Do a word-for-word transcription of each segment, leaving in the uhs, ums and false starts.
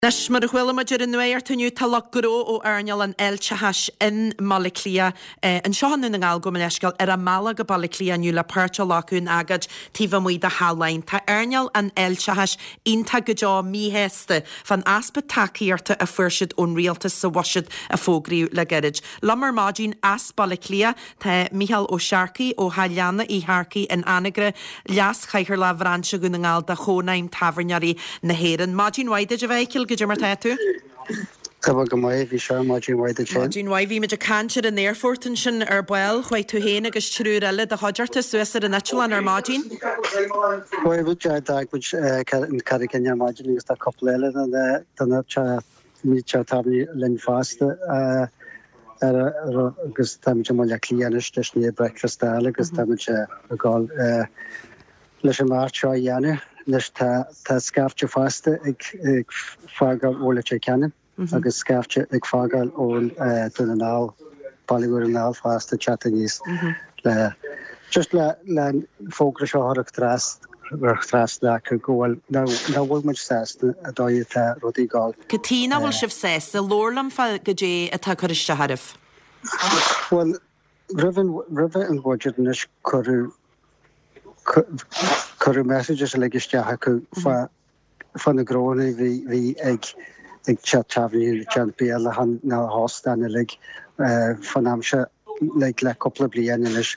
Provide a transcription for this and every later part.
Nes mar chhuiile maidir in nuir tuniu talach goró ó airneal an Elchahas in Malaclia an seanú na ngáil go leiscail ar a Malaga Balaclia nniu le páirte lachún agad tíomh muid a hálainn. Tá airneal an Elchahas ionta go deá míhéasta fan aspa takeíarta a fuirsead ón rialtas sa wasiad a fógraíú le geirid. Lamar máidín as Balaclia tá Michael ó Sharkey ó Haliana í Harkey in Anagre leas chaichar le bhranse go na ngáil de Chónaim Tavernarí na Héireann. Máidín waide a bheithil go mar tú? Tá go mai bhí se máidín waide sé. Máidín waid bhí meid a cantir an airfortan sin ar buil chuid tú héana agus trú eile de haidirta suasar an Etulan ar máidín? Chuir bhúd deag bud carigine máidín agus tá coppla eile dana mí te tabní len fásta agus táid má le clíanais leis ní breicfast agus táid a gáil leis an mar seo dhéanamh. Leis tá scarfte fásta ag fágáil óla sé ceann agus scarfte ag fágáil ón duna ná bailúir an ná fásta chatta níos le just le le fógra seo thorach trás trás le chu ggóil ná bhfuil muid sésta a dóid tá rudí gáil. Catína bhfuil sibh sésta lorlam fa go dé atá chuiriste haribh? Well, ribh ribh an bhaidir nes chuú Curry messages like isteach acu fan na gróna bhí ag ag chat tafhnaí chat béal han ná hástána le fan amse le le coppla bliana leis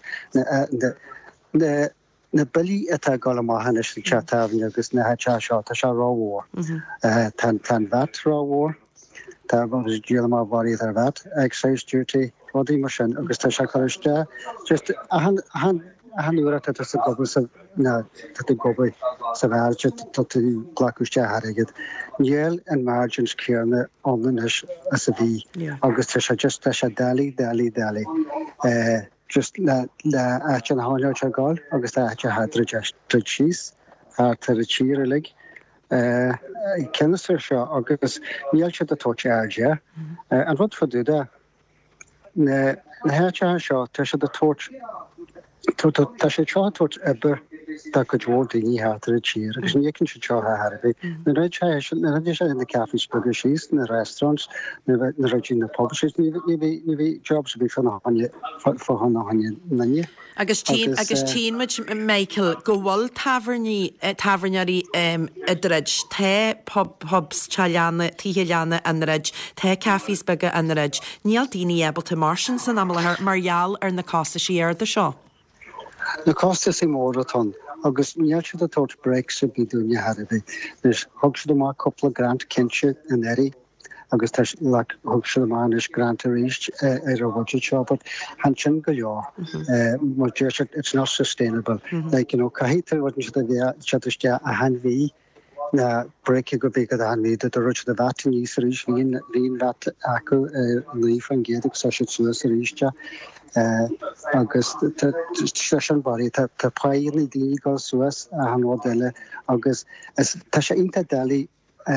na na bilí atá gáil amach leis le chat tafhnaí agus na hatá seo tá se ráhór tan tan vat ráhór tá agus díal má bharí ar vat ag seis duty rodí mar sin agus tá se chuiste just a han han hanúra tá sa gobar sa na tá gobar sa bhhairte tá ghlacuiste harigid. Níl an margins céarna omnanis a sa bhí agus tá se just tá se dalí dalí dalí just le le áte an háileir te gáil agus tá áte hadra de síos a tar a tíir lig cenisir seo agus níl se a tóte airde an rud faúda na háte seo tá se a tót Tá sé teáút eber tá go dhór daoine hátar a tíir, agus nícinn sé teátha Harbh. Na réid na raidir sé in na cafisburger síos, na restaurants, na raidir na publishers, ní bhí jobs a bhí fanna haine nanne. Agus tí agus tímuid Michael go bhfuil taverní tavernarí a dreid té pubs teanna tíheanna an reid té cafisburger an reid. Níl daoine ebalta marsin san amla margheall ar na cásta sí ar de seo. Na costa sé mór atá agus níl si a tót Brexit bí dúne Harbh. Nus thug si má coppla grant cinse in éirí agus tá le thug si má is grant a ríist ar a bhaide seo, but han sin go leor mar dúir it's not sustainable. Like, you know, caithítar bhain si a bheith si a han bhí na breice go bhí go a han bhí a ruid a bhat níos ríis hín hín bhat acu lí fan géad sa si suas a ríiste. agus an barí tá páíon i dtíí gáil suas a hanhá deile agus tá sé inta dalí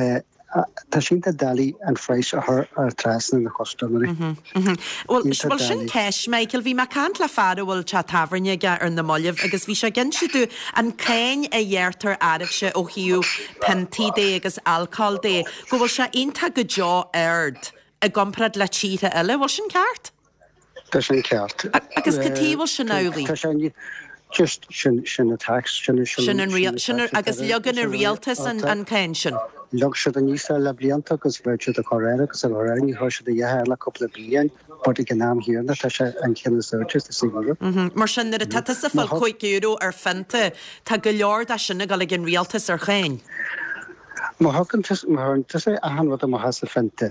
tá sínta dalí an freiis ar trasna na costomí. Well, sin ceis, Michael, bhí mar cant le fada bhfuil te taverine ar na molleh agus bhí se gin si tú an céin a dhéartar airibse ó hiú pentí agus alcáil dé, go bhfuil se inta go deá aird a gomprad le títa eile, bhfuil sin ceart? Tá sin ceart. Agus catíhil sin álaí? Tá sin just sin sin a tax sin sin agus legan a rialtas an céin sin. Lug se a níos le blianta agus bhirte a choréire agus a choréirní thu se a dhéir le coppla blion, bud ag gnám hiarna tá se an cinna suirtes a sigurú. Mar sin ar a tata sa fáil chuig euro ar fenta tá go leor a sinna gal gin rialtas ar chéin. Má hagan mar é a hanhad a has a fenta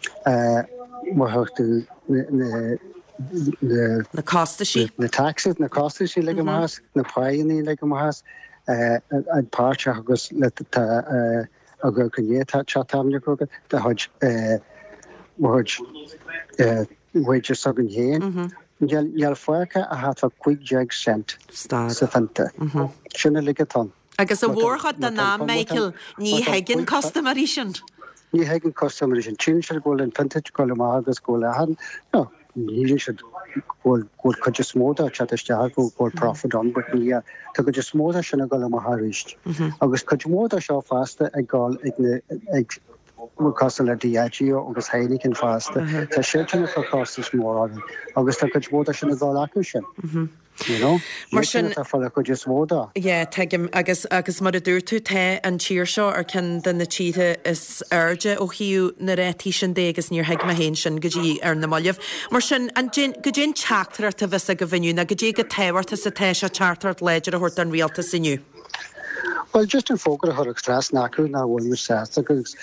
mar thuchtú na costa sí na taxes na costa sí le más na páiní le más an páirte agus le a go goné chatamne go de hod waidir sagan héin geall foicha a hat a cuig jeag cent sa fanta sinna ligatán. Agus a bhórchad na ná Michael ní hegin costaí sin. Ní hegin costaí sin tí se ggóil an pentit go má agus ggóla han no. Níl se ggóil chu just móda chaiste go ggóil profit an bu ní Tá go just móda sinna go am a ríist. Agus chu móda seo fásta ag gáil ag cos le Diageo agus Heineken fásta Tá séna fa costas mór agus tá go bóda sin na dá acu sin. Mar sin fall go just móda. Ié teigim agus agus mar a dúir tú te an tíir seo ar cin den na tíide is airde ó hiú na rétí sin dégus níor heig ma hén sin go dtí ar na molleh. Mar sin go dén teachtar a vis a go bhiniu na go dé go tehharta sa te se chartart leidir a thuirt an rialta sinniu. Well, just an fógur a thug strás nacu ná bhfuil mar sa agus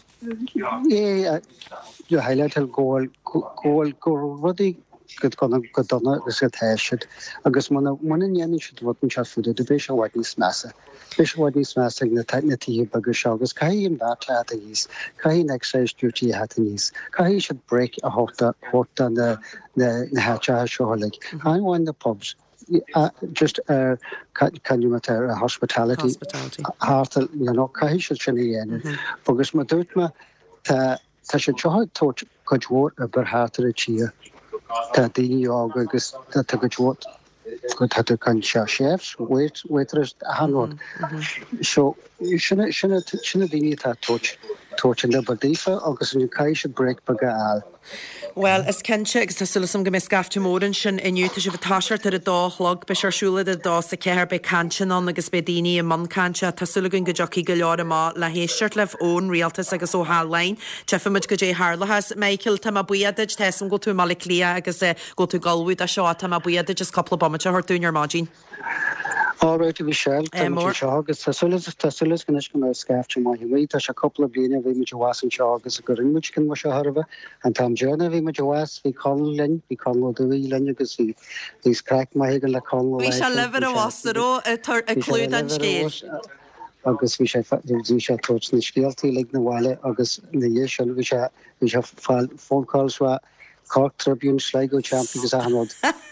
é jo heile til ggóil ggóil go rudí go gona go donna agus go teisiid agus muna nnéann si bhn se fuúda de bhééis bhhaid níos measa. Bés bhhaid níos measa na teitnatí bagus se agus caihí an bheit le a níos, caihí exercise duty hat a níos, caihí si break a hóta hóta na na háte seolaigh. Chaáin na pubs. Uh, just uh, can you matter uh, hospitality, hospitality. Heart, you know, cahisha chini because ma dut ma ta ta should try to coach what about heart the chia ta dini agus ta ta coach what good hat kan chefs wait waiters hanod so shouldn't shouldn't shouldn't dini ta touch touch in the badifa agus you cahisha break bagal. Well, is kense agus tá sulasam go mé scafte mórin sin inniuta se bhtáisiart ar a dálog be searsúla a dá sa ceir be cantin an agus be daoine a man canse tá sulagann go jockí go leir má le héisiart leh ón rialtas agus ó hálain tefamuid go dé Harlachas Michael tá má buiadiid team go tú mala clia agus go tú galúid a seo tá má buiadiid just coppla bommate thuirtúnar mágin. Alright, we shall. Agus sulas sulas gan go scafte má hi tá se coppla bliana bhí me was an agus a go rinmuid cin mar se Harbh an tam journey bhí me was hí con lin hí con dúí lenne agus hí hís crack mai gan le con. Bhí se lever a wasró a clúd an scéil. Agus bhí sé dí se tot na scéaltaí le na bhile agus na dhé se bhí se bhí se fáil fónáilsá Cork Tribune Sligo champions Ahmad.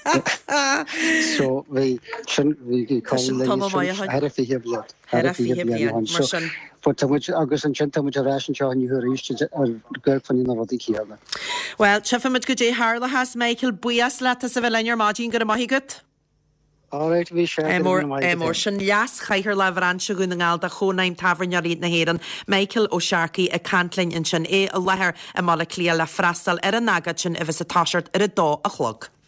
So we shouldn't we call it fi hebla. But much agus an chenta much ration cho you reached girl fan in rodi kiana. Well, chefamid go dé Harlachas Michael buas leta sa bhlein mágin go mahi gut. Alright, we shall. Emor sin leas chaithir le bhranse go na ngáil de chonaim tavernearíd na héan Michael O'Sharkey a cantlainn in sin é a lethir a mala clia le freastal ar an agad sin a bheits a táisiart ar a dó a chlog.